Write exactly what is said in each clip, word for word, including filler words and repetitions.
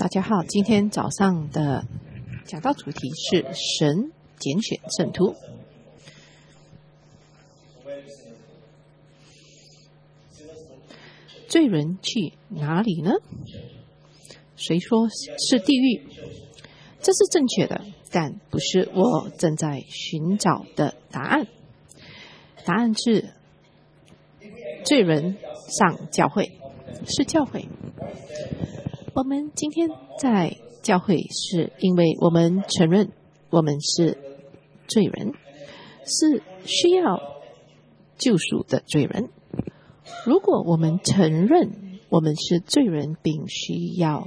大家好，今天早上的讲道主题是神拣选圣徒。罪人去哪里呢？谁说是地狱？这是正确的，但不是我正在寻找的答案。答案是罪人上教会，是教会。我们今天在教会，是因为我们承认我们是罪人，是需要救赎的罪人。如果我们承认我们是罪人并需要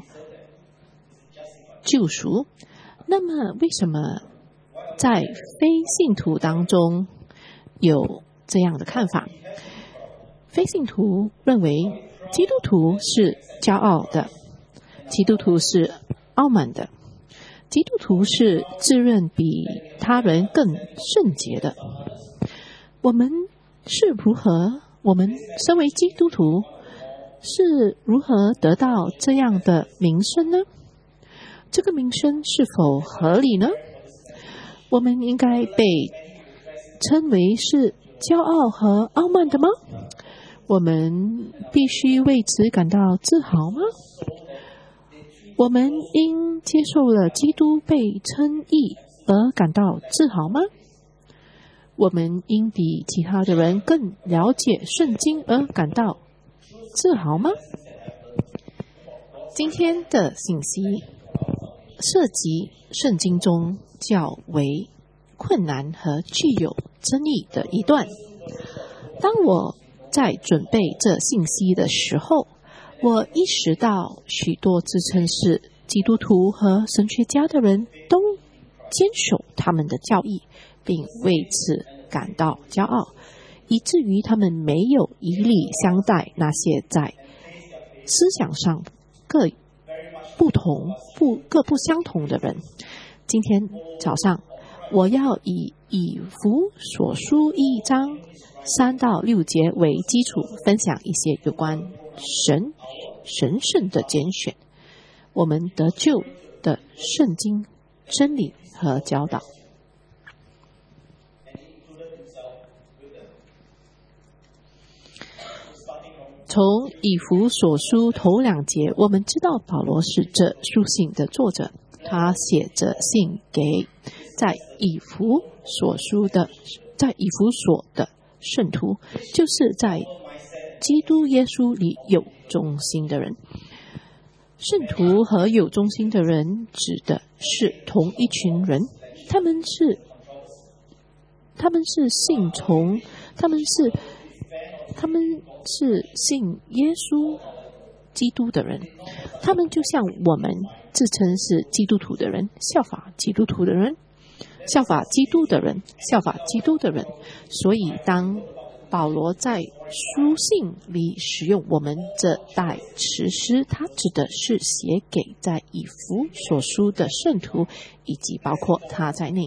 救赎，那么为什么在非信徒当中有这样的看法？非信徒认为基督徒是骄傲的，基督徒是傲慢的，基督徒是自认比他人更圣洁的。我们是如何我们身为基督徒是如何得到这样的名声呢？这个名声是否合理呢？我们应该被称为是骄傲和傲慢的吗？我们必须为此感到自豪吗？我们因接受了基督被称义而感到自豪吗？我们因比其他的人更了解圣经而感到自豪吗？今天的信息涉及圣经中较为困难和具有争议的一段。当我在准备这信息的时候，我意识到许多自称是基督徒和神学家的人都坚守他们的教义，并为此感到骄傲，以至于他们没有以礼相待那些在思想上各不同不各不相同的人。今天早上我要以以弗所书一章三到六节为基础，分享一些有关神神圣的拣选，我们得救的圣经真理和教导。从以弗所书头两节，我们知道保罗是这书信的作者，他写着信给在以弗所书的在以弗所的圣徒，就是在基督耶稣里有忠心的人。圣徒和有忠心的人指的是同一群人，他们是他们是信从他们是他们是信耶稣基督的人，他们就像我们自称是基督徒的人，效法基督徒的人，效法基督的人，效法基督的人。所以当保罗在书信里使用我们这代词诗，他指的是写给在以弗所书的圣徒，以及包括他在内。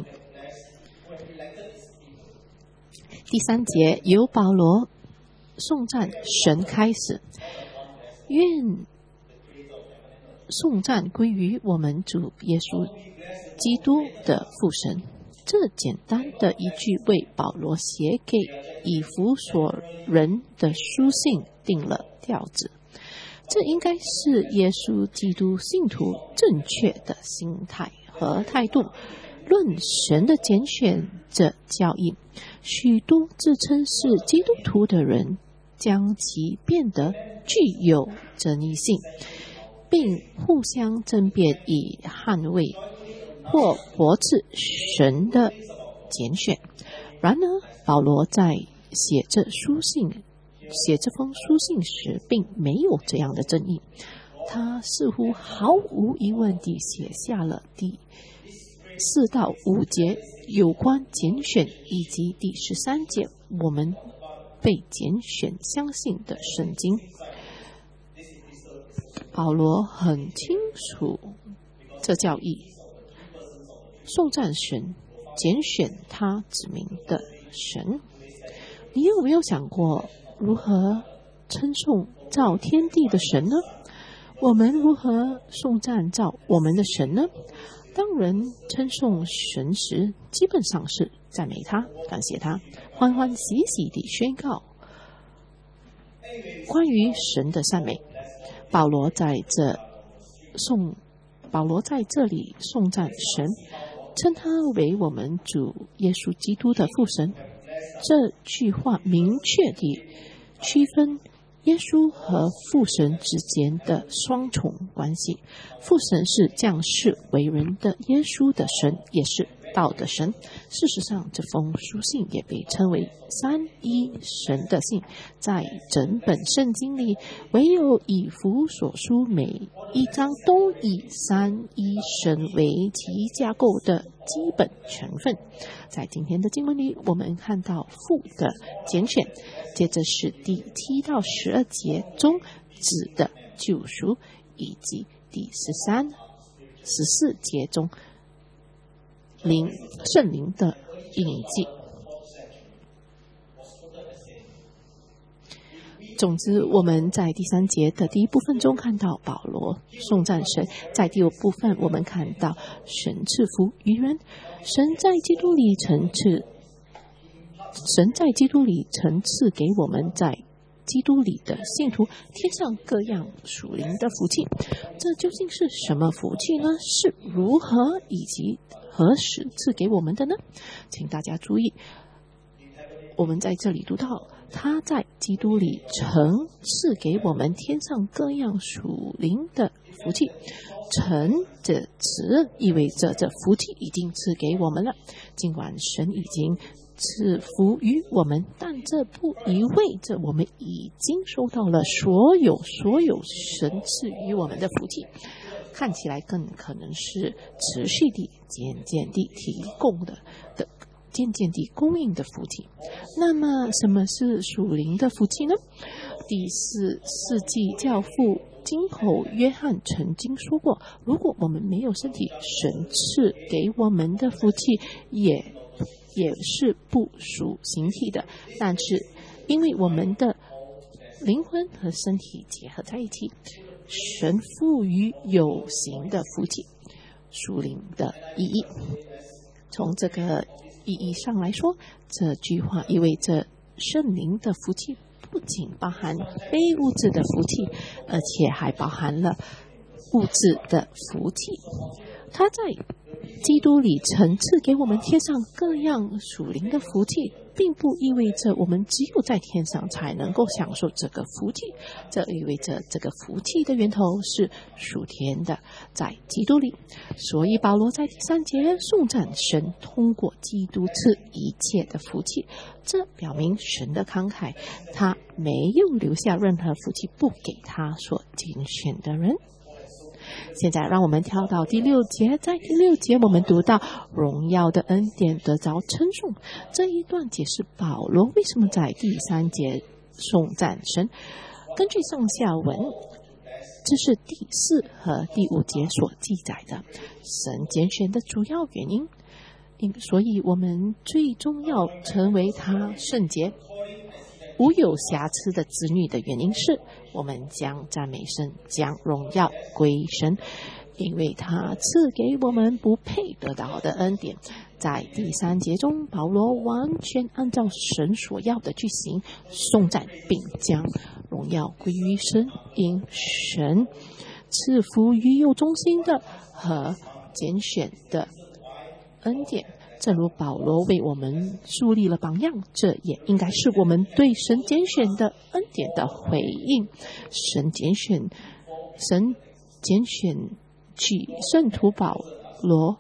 第三节由保罗颂赞神开始，愿颂赞归于我们主耶稣基督的父神。这简单的一句为保罗写给以弗所人的书信定了调子，这应该是耶稣基督信徒正确的心态和态度。论神的拣选这教义，许多自称是基督徒的人将其变得具有争议性，并互相争辩以捍卫或驳斥神的拣选。然而保罗在写这书信写这封书信时并没有这样的争议，他似乎毫无疑问地写下了第四到五节有关拣选，以及第十三节我们被拣选相信的圣经。保罗很清楚这教义，颂赞神，拣选他指明的神。你有没有想过如何称颂造天地的神呢？ 我们如何颂赞造我们的神呢？当人称颂神时，基本上是赞美他，感谢他，欢欢喜喜地宣告关于神的赞美。保罗在这颂保罗在这里颂赞神，称他为我们主耶稣基督的父神。这句话明确地区分耶稣和父神之间的双重关系。父神是降世为人的耶稣的神，也是道的神。事实上，这封书信也被称为三一神的信。在整本圣经里，唯有以弗所书每一章都以三一神为其架构的基本成分。在今天的经文里，我们看到父的拣选，接着是第七到十二节中子的救赎，以及第十三、十四节中灵圣灵的印记。总之，我们在第三节的第一部分中看到保罗颂赞神，在第二部分我们看到神赐福于人，神在基督里曾赐，神在基督里曾赐给我们在基督里的信徒天上各样属灵的福气。这究竟是什么福气呢？是如何以及何时赐给我们的呢？请大家注意，我们在这里读到他在基督里曾赐给我们天上各样属灵的福气。曾这词意味着这福气已经赐给我们了，尽管神已经赐福于我们，但这不意味着我们已经收到了所有所有神赐予我们的福气。看起来更可能是持续地、渐渐地提供的的渐渐地供应的福气。那么，什么是属灵的福气呢？第四世纪教父金口约翰曾经说过，如果我们没有身体，神赐给我们的福气也也是不属形体的，但是因为我们的灵魂和身体结合在一起，神赋予有形的福气，属灵的意义。从这个意义上来说，这句话意味着圣灵的福气不仅包含非物质的福气，而且还包含了物质的福气。他在基督里曾赐给我们天上各样属灵的福气，并不意味着我们只有在天上才能够享受这个福气，这意味着这个福气的源头是属天的，在基督里。所以保罗在第三节颂赞神通过基督赐一切的福气，这表明神的慷慨，他没有留下任何福气不给他所拣选的人。现在让我们跳到第六节，在第六节我们读到荣耀的恩典得着称颂。这一段解释保罗为什么在第三节颂赞神。根据上下文，这是第四和第五节所记载的神拣选的主要原因。所以我们最终要成为他圣洁无有瑕疵的子女的原因是，我们将赞美神，将荣耀归神，因为他赐给我们不配得到的恩典。在第三节中，保罗完全按照神所要的去行，颂赞并将荣耀归于神，因神赐福于有忠心的和拣选的恩典。正如保罗为我们树立了榜样，这也应该是我们对神拣选的恩典的回应。神拣选，神拣选取圣徒保罗，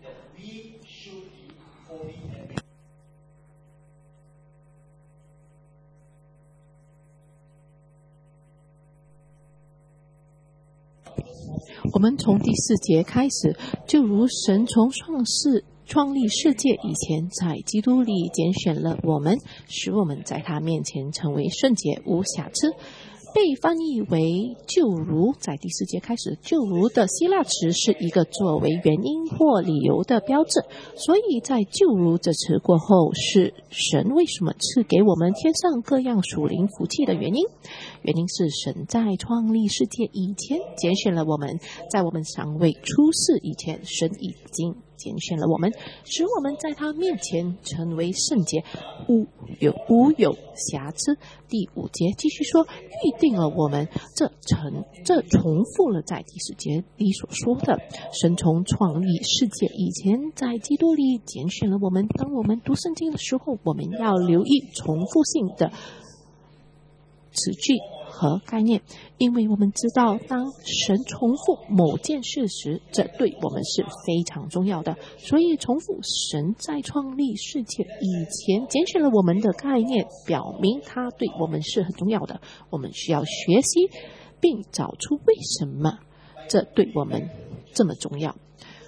我们从第四节开始，就如神从创世创立世界以前，在基督里拣选了我们，使我们在他面前成为圣洁无瑕疵。被翻译为就如，在第四节开始，就如的希腊词是一个作为原因或理由的标志，所以在就如这词过后，是神为什么赐给我们天上各样属灵福气的原因。 原因是神在创立世界以前拣选了我们，在我们尚未出世以前，神已经拣选了我们，使我们在他面前成为圣洁，无有无有瑕疵。第五节继续说，预定了我们，这成这重复了在第四节里所说的，神从创立世界以前，在基督里拣选了我们。当我们读圣经的时候，我们要留意重复性的词句和概念，因为我们知道当神重复某件事时，这对我们是非常重要的。所以重复神在创立世界以前拣选了我们的概念，表明它对我们是很重要的。我们需要学习并找出为什么这对我们这么重要。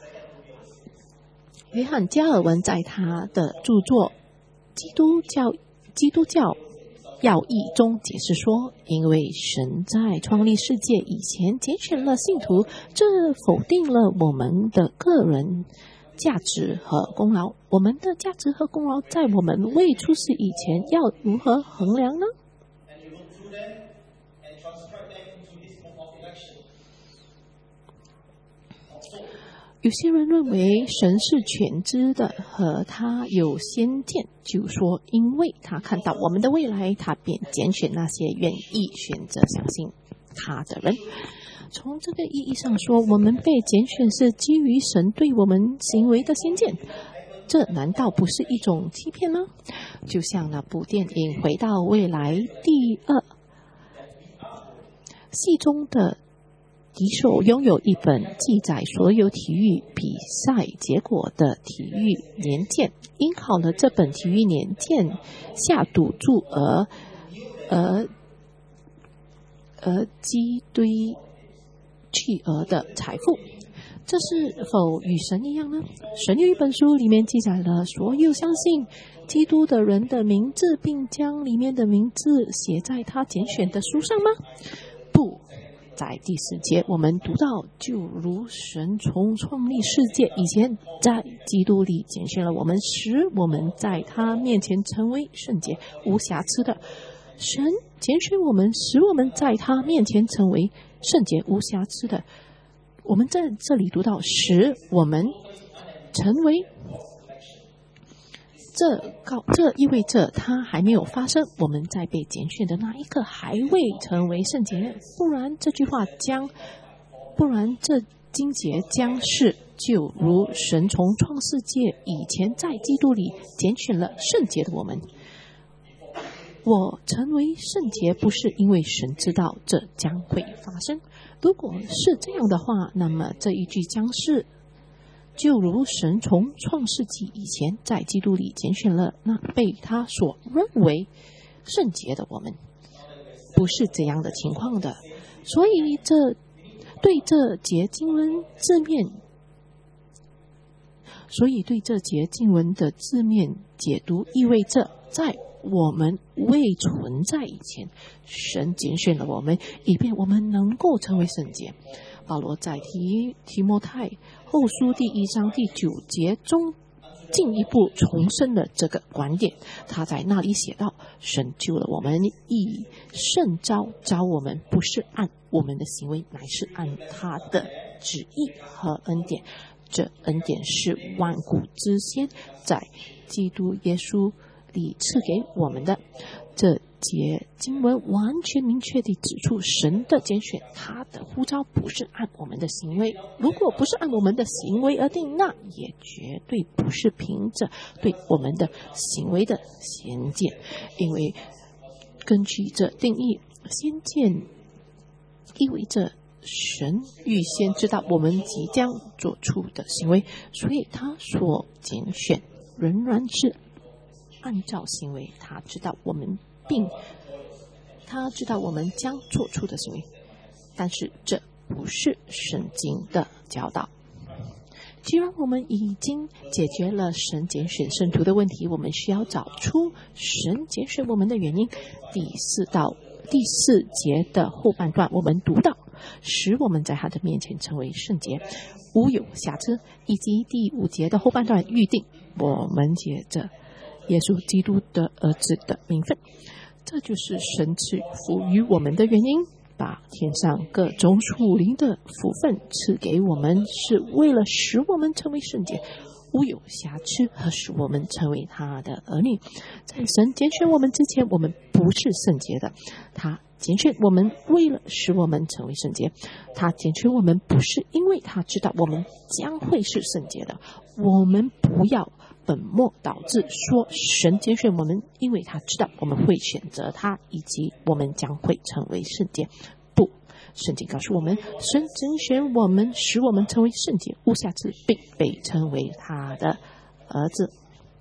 约翰加尔文在他的著作《基督教基督教要义》中解释说，因为神在创立世界以前拣选了信徒，这否定了我们的个人价值和功劳。我们的价值和功劳在我们未出世以前要如何衡量呢？有些人认为神是全知的，和他有先见，就说因为他看到我们的未来，他便拣选那些愿意选择相信他的人。从这个意义上说，我们被拣选是基于神对我们行为的先见，这难道不是一种欺骗吗？就像那部电影《回到未来》第二戏中的迪手拥有一本记载所有体育比赛结果的体育年鉴，因考了这本体育年鉴下赌注而而而积堆巨额的财富。这是否与神一样呢？神有一本书，里面记载了所有相信基督的人的名字，并将里面的名字写在他拣选的书上吗？不。在第四节我们读到，就如神从创立世界以前，在基督里拣选了我们，使我们在他面前成为圣洁无瑕疵的。神拣选我们，使我们在他面前成为圣洁无瑕疵的。我们在这里读到使我们成为，这告这意味着它还没有发生，我们在被拣选的那一刻还未成为圣洁，不然这句话将不然这经节将是就如神从创世界以前在基督里拣选了圣洁的我们。我成为圣洁不是因为神知道这将会发生，如果是这样的话，那么这一句将是就如神从创世纪以前在基督里拣选了那被他所认为圣洁的我们，不是这样的情况的。所以这对这节经文字面所以对这节经文的字面解读意味着，在我们未存在以前，神拣选了我们，以便我们能够成为圣洁。保罗在提提摩太后书第一章第九节中进一步重申了这个观点。他在那里写道，神救了我们，以圣召召我们，不是按我们的行为，乃是按他的旨意和恩典。这恩典是万古之先在基督耶稣里赐给我们的。这节经文完全明确地指出，神的拣选，他的呼召不是按我们的行为，如果不是按我们的行为而定，那也绝对不是凭着对我们的行为的先见。因为根据这定义，先见意味着神预先知道我们即将做出的行为，所以他所拣选仍然是按照行为，他知道我们并他知道我们将做出的行为，但是这不是圣经的教导。既然我们已经解决了神拣选圣徒的问题，我们需要找出神拣选我们的原因。第四到第四节的后半段我们读到，使我们在他的面前成为圣洁无有瑕疵，以及第五节的后半段预定我们借着耶稣基督的儿子的名分。 这就是神赐福于我们的原因，把天上各种属灵的福分赐给我们，是为了使我们成为圣洁，无有瑕疵，和使我们成为他的儿女。在神拣选我们之前，我们不是圣洁的，他拣选我们为了使我们成为圣洁。他拣选我们不是因为他知道我们将会是圣洁的。我们不要本末倒置说神拣选我们因为他知道我们会选择他，以及我们将会成为圣洁。不，圣经告诉我们，神拣选我们使我们成为圣洁无瑕疵，并被称为他的儿子。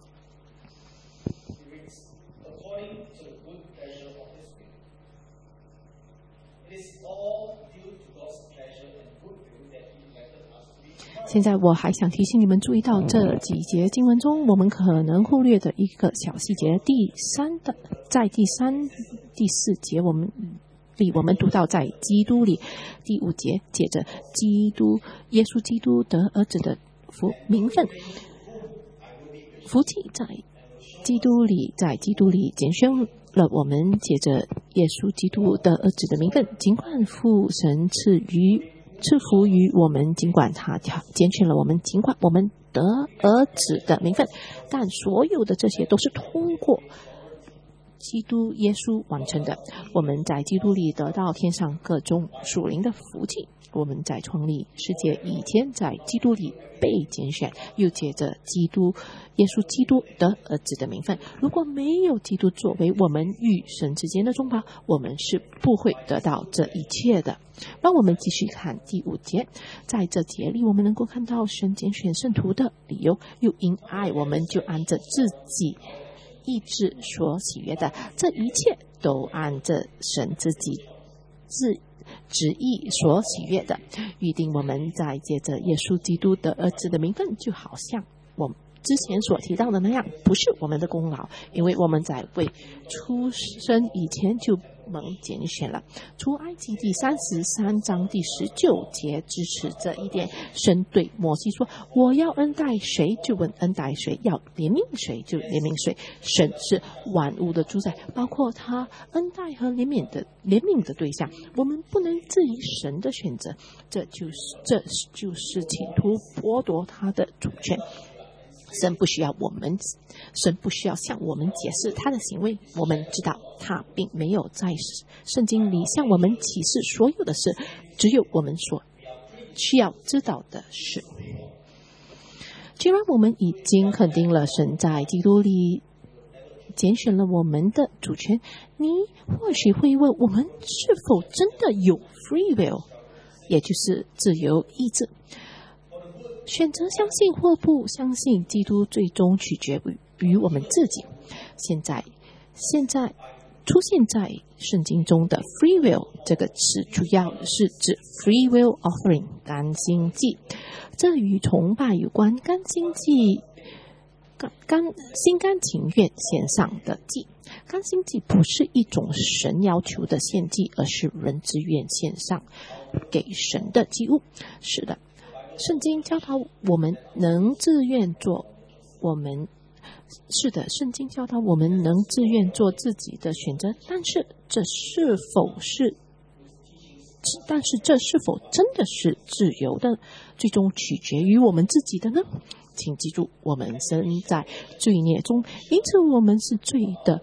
现在我还想提醒你们注意到这几节经文中我们可能忽略的一个小细节。第三的在第三第四节我们里我们读到在基督里，第五节接着基督耶稣基督得儿子的福名分，福气在基督里，在基督里拣选了我们，借着耶稣基督的儿子的名分，尽管父神赐予赐福于我们，尽管他拣选了我们，尽管我们得儿子的名分，但所有的这些都是通过基督耶稣完成的。我们在基督里得到天上各种属灵的福气。我们在创立世界以前在基督里被拣选，又借着基督耶稣基督得儿子的名分。如果没有基督作为我们与神之间的中保，我们是不会得到这一切的。让我们继续看第五节。在这节里我们能够看到神拣选圣徒的理由，又因爱我们就按着自己意志所喜悦的，这一切都按着神自己自旨意所喜悦的，预定我们在借着耶稣基督的儿子的名分，就好像我之前所提到的那样，不是我们的功劳，因为我们在未出生以前就蒙拣选了。出埃及第三十三章第十九节支持这一点。神对摩西说，我要恩待谁就恩待谁，要怜悯谁就怜悯谁。神是万物的主宰，包括他恩待和怜悯的怜悯的对象。我们不能质疑神的选择，这就是这就是企图剥夺他的主权。神不需要我们，神不需要向我们解释他的行为。我们知道他并没有在圣经里向我们启示所有的事，只有我们所需要知道的事。既然我们已经肯定了神在基督里拣选了我们的主权，你或许会问，我们是否真的有 free will， 也就是自由意志？选择相信或不相信基督，最终取决于我们自己。现在，现在出现在圣经中的 free will 这个词，主要是指 free will offering 甘心祭。这与崇拜有关。甘心祭，甘甘心甘情愿献上的祭。甘心祭不是一种神要求的献祭，而是人自愿献上给神的祭物。是的。圣经教导我们能自愿做我们是的，圣经教导我们能自愿做自己的选择，但是这是否是但是这是否真的是自由的，最终取决于我们自己的呢？请记住，我们身在罪孽中，因此我们是罪的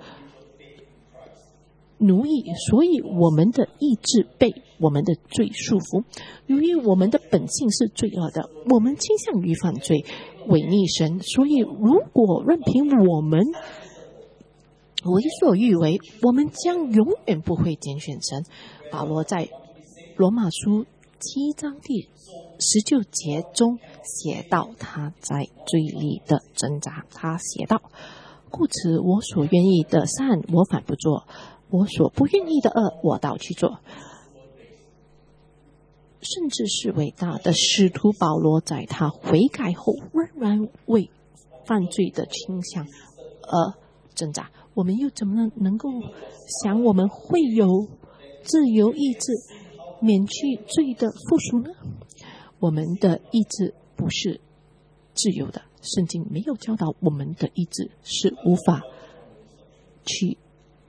奴役，所以我们的意志被我们的罪束缚。由于我们的本性是罪恶的，我们倾向于犯罪，违逆神，所以如果任凭我们为所欲为，我们将永远不会拣选神。保罗在罗马书七章第十九节中写到他在罪里的挣扎。他写道，故此我所愿意的善我反不做，我所不愿意的恶我倒去做。甚至是伟大的使徒保罗，在他悔改后仍然为犯罪的倾向而挣扎。我们又怎么能够想我们会有自由意志免去罪的附属呢？我们的意志不是自由的，圣经没有教导我们的意志是无法去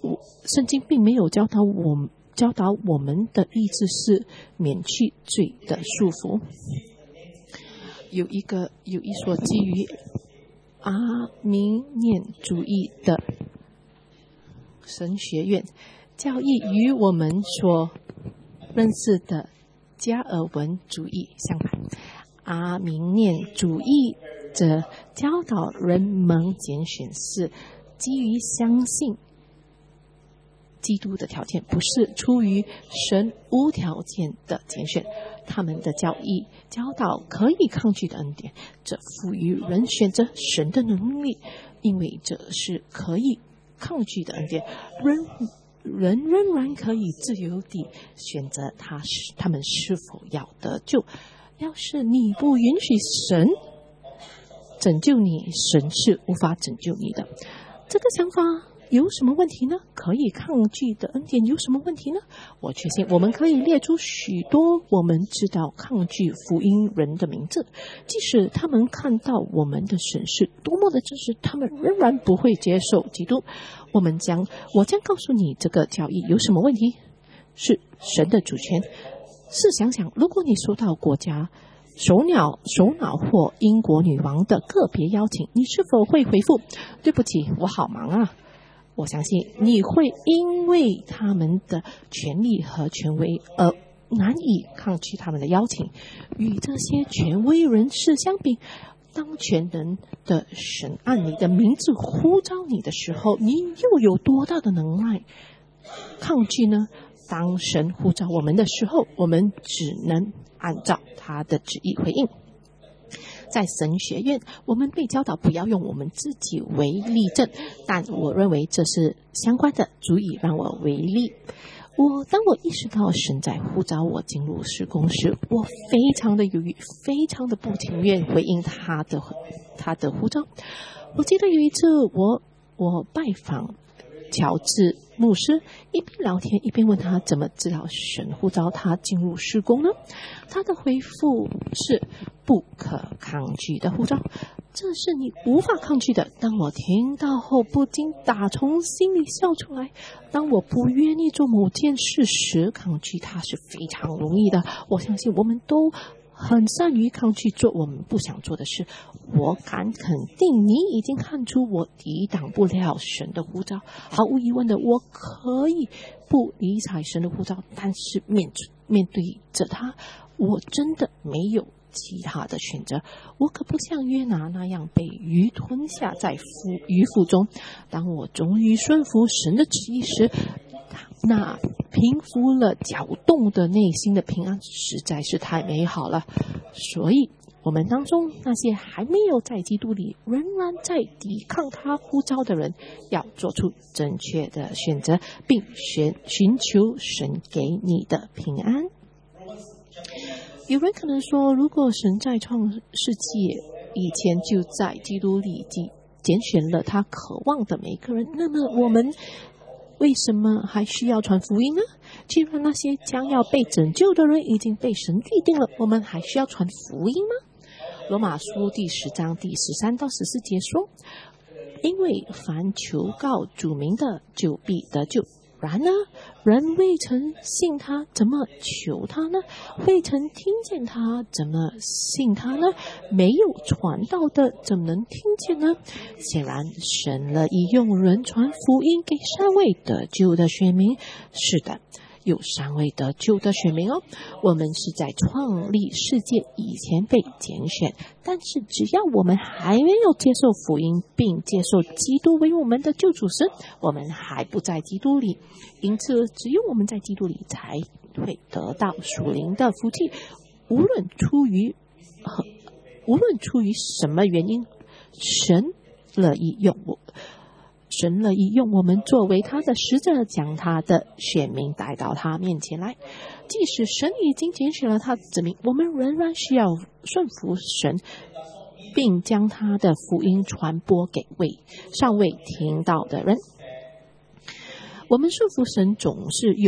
圣经并没有教导我们教导我们的意志是免去罪的束缚。有一个有一所基于阿明念主义的神学院，教义与我们所认识的加尔文主义相反。阿明念主义者教导人们拣选是基于相信基督的条件，不是出于神无条件的拣选。他们的教义教导可以抗拒的恩典，这赋予人选择神的能力，因为这是可以抗拒的恩典，人人仍然可以自由地选择他是他们是否要得救。要是你不允许神拯救你，神是无法拯救你的。这个想法有什么问题呢？可以抗拒的恩典有什么问题呢？我确信我们可以列出许多我们知道抗拒福音人的名字，即使他们看到我们的神是多么的真实，他们仍然不会接受基督。我们将我将告诉你这个教义有什么问题，是神的主权。试想想，如果你收到国家首脑首脑或英国女王的个别邀请，你是否会回复对不起，我好忙啊？我相信你会因为他们的权力和权威而难以抗拒他们的邀请。与这些权威人士相比，当全能的神按你的名字呼召你的时候，你又有多大的能耐抗拒呢？当神呼召我们的时候，我们只能按照他的旨意回应。在神学院，我们被教导不要用我们自己为例证，但我认为这是相关的，足以让我为例。我当我意识到神在呼召我进入事工时，我非常的犹豫，非常的不情愿回应他的他的呼召。我记得有一次我我拜访乔治牧师，一边聊天一边问他怎么知道神呼召他进入事工呢？他的回复是不可抗拒的呼召，这是你无法抗拒的。当我听到后不禁打从心里笑出来。当我不愿意做某件事时，抗拒它是非常容易的。我相信我们都很善于抗拒做我们不想做的事。我敢肯定你已经看出我抵挡不了神的呼召。毫无疑问的，我可以不理睬神的呼召，但是面面对着他，我真的没有其他的选择。我可不像约拿那样被鱼吞下在鱼腹中。当我终于顺服神的旨意时，那平复了搅动的内心的平安实在是太美好了。所以我们当中那些还没有在基督里仍然在抵抗他呼召的人，要做出正确的选择，并寻寻求神给你的平安。有人可能说，如果神在创世纪以前就在基督里拣选了他渴望的每个人，那么我们为什么还需要传福音呢？既然那些将要被拯救的人已经被神预定了，我们还需要传福音吗？罗马书第十章第十三到十四节说，因为凡求告主名的，就必得救。然而人未曾信他，怎么求他呢？未曾听见他，怎么信他呢？没有传道的，怎么能听见呢？显然神乐意用人传福音给尚未得救的选民。是的，有尚未得救的选民哦。我们是在创立世界以前被拣选，但是只要我们还没有接受福音并接受基督为我们的救主时，我们还不在基督里。因此只有我们在基督里才会得到属灵的福气。无论出于无论出于什么原因，神乐意用我神乐意用我们作为他的使者，将他的选民带到他面前来。即使神已经拣选了他的子民，我们仍然需要顺服神，并将他的福音传播给未尚未听到的人。我们顺服神总是有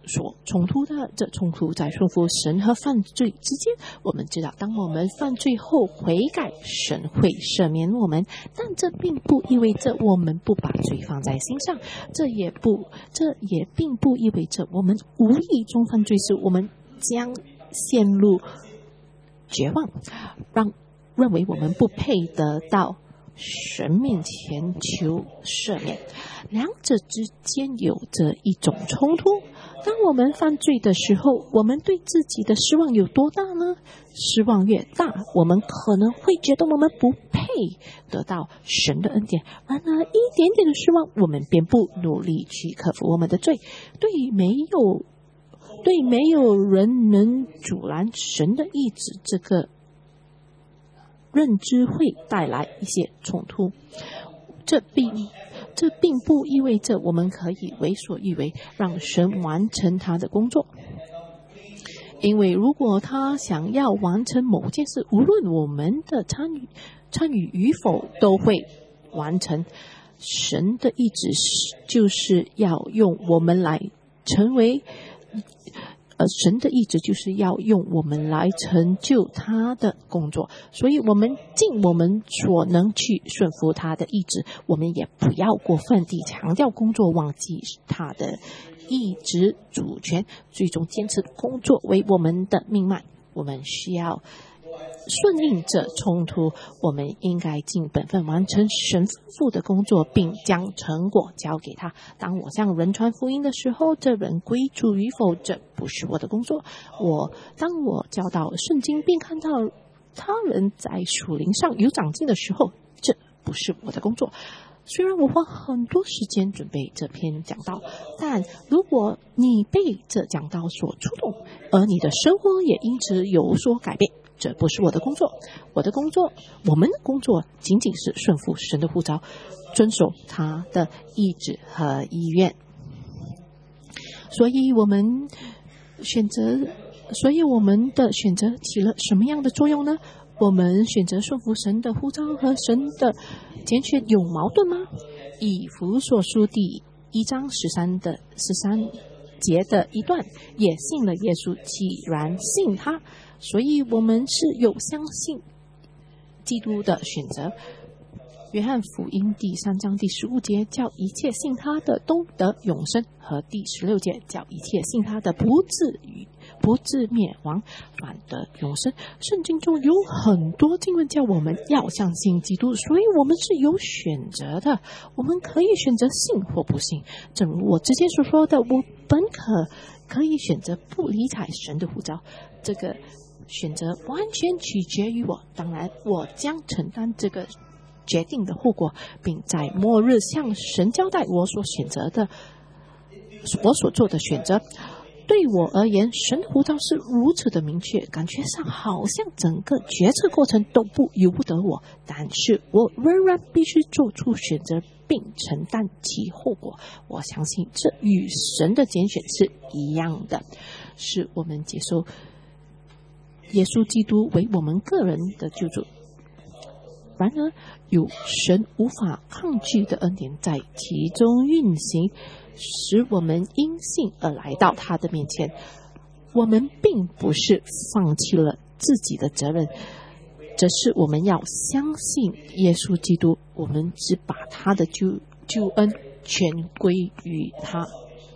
所冲突的。这冲突在顺服神和犯罪之间。我们知道，当我们犯罪后悔改，神会赦免我们，但这并不意味着我们不把罪放在心上，这也不这也并不意味着我们无意中犯罪时，我们将陷入绝望，让认为我们不配得到神面前求赦免。两者之间有着一种冲突。当我们犯罪的时候，我们对自己的失望有多大呢？失望越大，我们可能会觉得我们不配得到神的恩典。然而一点点的失望，我们便不努力去克服我们的罪。对没有对没有人能阻拦神的意志，这个认知会带来一些冲突。这并这并不意味着我们可以为所欲为，让神完成他的工作。因为如果他想要完成某件事，无论我们的参与参与与否，都会完成。神的意志就是要用我们来成为呃，神的意志就是要用我们来成就他的工作，所以我们尽我们所能去顺服他的意志，我们也不要过分地强调工作，忘记他的意志主权，最终坚持工作为我们的命脉。我们需要顺应这冲突，我们应该尽本分完成神父的工作，并将成果交给他。当我向人传福音的时候，这人归主与否，这不是我的工作。我当我教导圣经，并看到他人在属灵上有长进的时候，这不是我的工作。虽然我花很多时间准备这篇讲道，但如果你被这讲道所触动，而你的生活也因此有所改变，这不是我的工作。我的工作，我们的工作仅仅是顺服神的呼召，遵守他的意志和意愿。所以我们选择，所以我们的选择起了什么样的作用呢？我们选择顺服神的呼召和神的拣选有矛盾吗？以弗所书第一章十三的十三节的一段，也信了耶稣，既然信他，所以我们是有相信基督的选择。约翰福音第三章第十五节，叫一切信他的都得永生，和第十六节，叫一切信他的不至于不至灭亡，反得永生。圣经中有很多经文叫我们要相信基督，所以我们是有选择的，我们可以选择信或不信。正如我之前所说的，我本可可以选择不理睬神的呼召，这个选择完全取决于我。当然，我将承担这个决定的后果，并在末日向神交代我所选择的我所做的选择。对我而言，神的呼召是如此的明确，感觉上好像整个决策过程都不由不得我，但是我仍然必须做出选择并承担其后果。我相信这与神的拣选是一样的，是我们接受耶稣基督为我们个人的救主。然而，有神无法抗拒的恩典在其中运行，使我们因信而来到他的面前。我们并不是放弃了自己的责任，只是我们要相信耶稣基督，我们只把他的救救恩全归于他。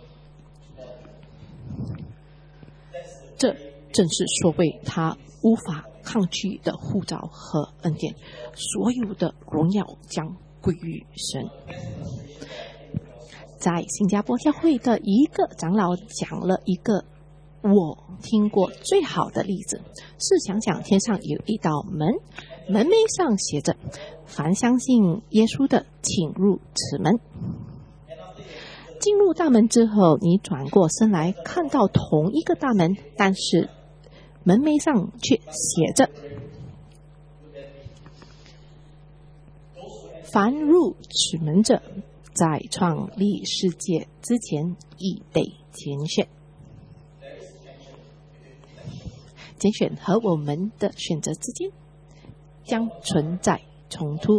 这正是所谓他无法抗拒的呼召和恩典，所有的荣耀将归于神。在新加坡教会的一个长老讲了一个我听过最好的例子，是想想天上有一道门，门楣上写着凡相信耶稣的请入此门。进入大门之后，你转过身来看到同一个大门，但是门楣上却写着凡入此门者，在创立世界之前已被拣选。拣选和我们的选择之间将存在冲突。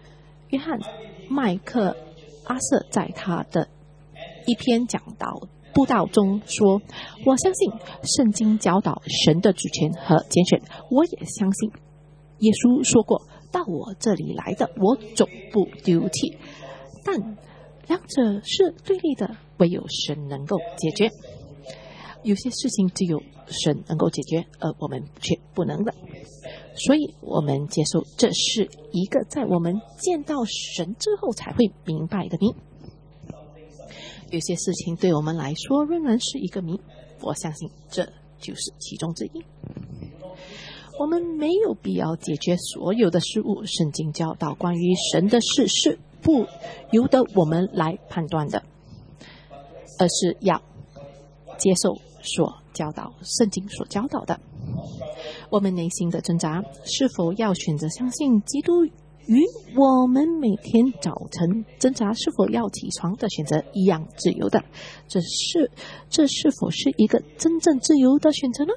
约翰麦克阿瑟在他的一篇讲道布道中说，我相信圣经教导神的主权和拣选，我也相信耶稣说过，到我这里来的我总不丢弃。但两者是对立的，唯有神能够解决。有些事情只有神能够解决，而我们却不能的。所以我们接受这是一个在我们见到神之后才会明白的谜。有些事情对我们来说仍然是一个谜，我相信这就是其中之一。我们没有必要解决所有的事物，圣经教导关于神的事是不由得我们来判断的，而是要接受所教导圣经所教导的。我们内心的挣扎是否要选择相信基督，与我们每天早晨挣扎是否要起床的选择一样自由的。这是这是否是一个真正自由的选择呢？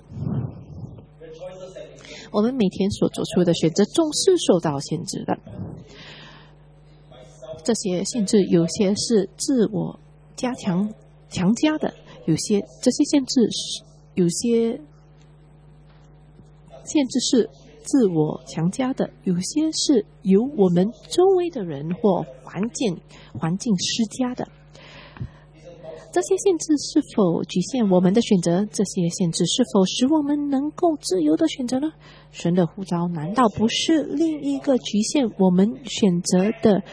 我们每天所做出的选择总是受到限制的。这些限制有些是自我加强强加的，有些这些限制是有些限制是自我强加的，有些是由我们周围的人或环境环境施加的。这些限制是否局限我们的选择？这些限制是否使我们能够自由的选择呢？神的呼召难道不是另一个局限我们选择的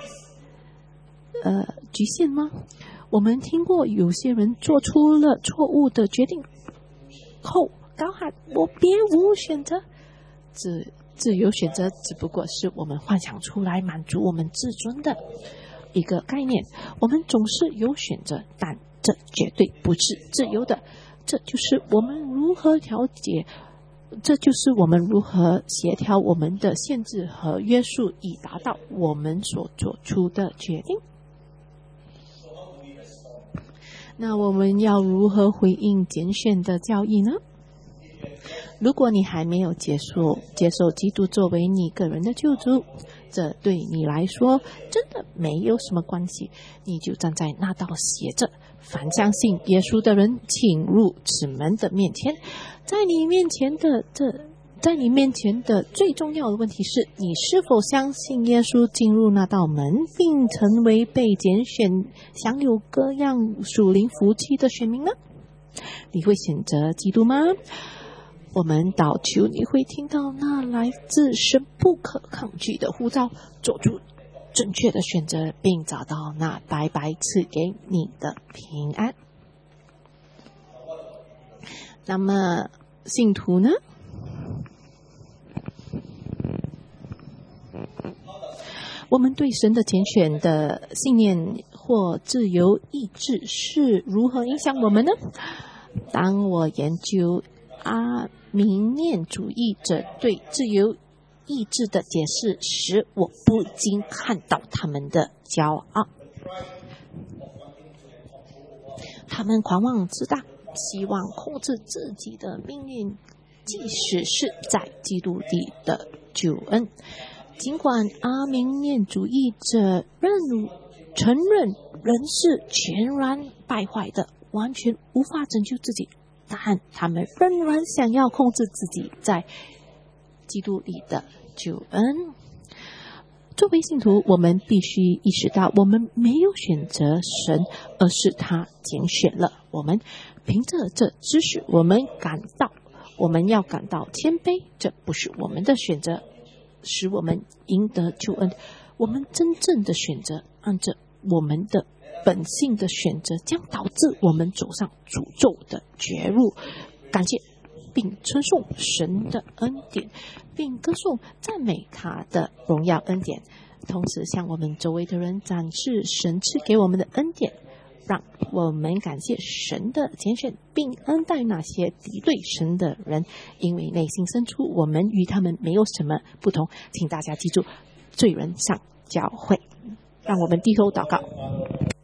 呃局限吗？我们听过有些人做出了错误的决定后高喊我别无选择。自自由选择只不过是我们幻想出来满足我们自尊的一个概念。我们总是有选择，但这绝对不是自由的。这就是我们如何调节，这就是我们如何协调我们的限制和约束，以达到我们所做出的决定。那我们要如何回应拣选的教义呢？如果你还没有接受接受基督作为你个人的救主，这对你来说真的没有什么关系。你就站在那道写着凡相信耶稣的人请入此门的面前。在你面前的这在你面前的最重要的问题是，你是否相信耶稣进入那道门，并成为被拣选享有各样属灵福气的选民呢？你会选择基督吗？我们祷求你会听到那来自神不可抗拒的呼召，做出正确的选择，并找到那白白赐给你的平安。那么信徒呢？我们对神的拣选的信念或自由意志是如何影响我们呢？当我研究阿明念主义者对自由意志的解释时，我不禁看到他们的骄傲。他们狂妄自大，希望控制自己的命运，即使是在基督里的救恩。尽管阿明念主义者认承认人是全然败坏的，完全无法拯救自己，但他们仍然想要控制自己在基督里的救恩。作为信徒，我们必须意识到，我们没有选择神，而是他拣选了我们。凭着这知识，我们感到我们要感到谦卑，这不是我们的选择使我们赢得救恩。我们真正的选择，按着我们的本性的选择，将导致我们走上诅咒的绝路。感谢并称颂神的恩典，并歌颂赞美他的荣耀恩典，同时向我们周围的人展示神赐给我们的恩典。让我们感谢神的拣选，并恩待那些敌对神的人，因为内心深处我们与他们没有什么不同。请大家记住，罪人上教会。让我们低头祷告。